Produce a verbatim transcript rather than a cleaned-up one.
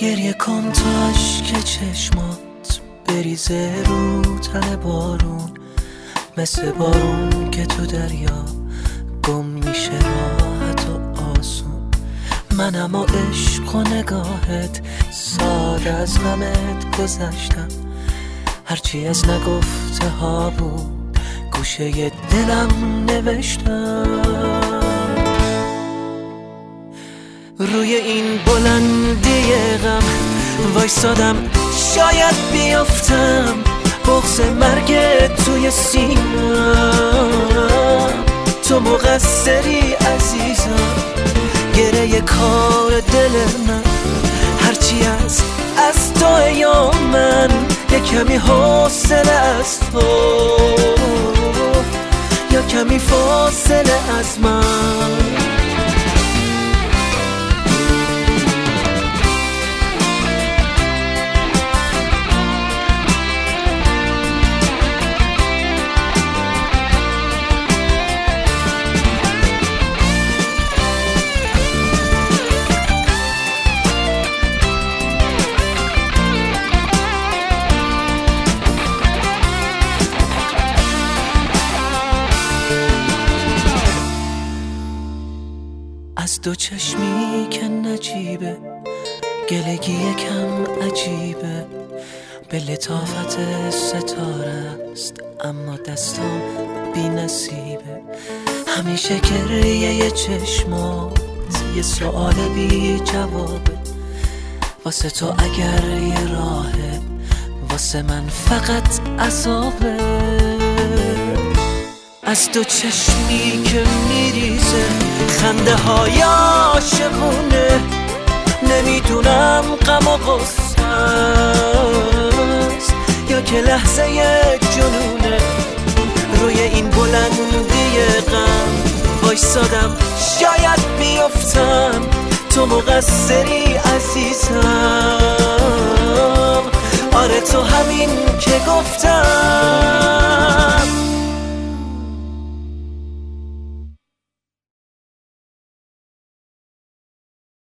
گریه کن تا اشک چشمات بریزه رو تن بارون، مثل بارون که تو دریا گم میشه راحت و آسون. من اما عشق و نگاهت ساده از غمت گذشتم، هرچی از نگفته ها بود گوشه دلم نوشتم. روی این بلندی غم وایسادم شاید بیافتم، بغض مرگ توی سینم. تو مقصری عزیزم، گره کار دل من، هرچی از از تو یا من یه کمی حوصله از تو یا کمی فاصله از من. از دو چشمی که نجیبه گلگی یکم عجیبه، به لطافت ستاره است اما دستام بی نصیبه. همیشه گریه یه چشمات یه سؤال بی جوابه، واسه تو اگر یه راهه واسه من فقط عذابه. از دو چشمی که میریزه خنده های عاشقونه، نمیدونم غم و غصه است یا که لحظه جنونه. روی این بلندی غم وایسادم شاید بیفتم، تو مقصری عزیزم، آره تو همین که گفتم.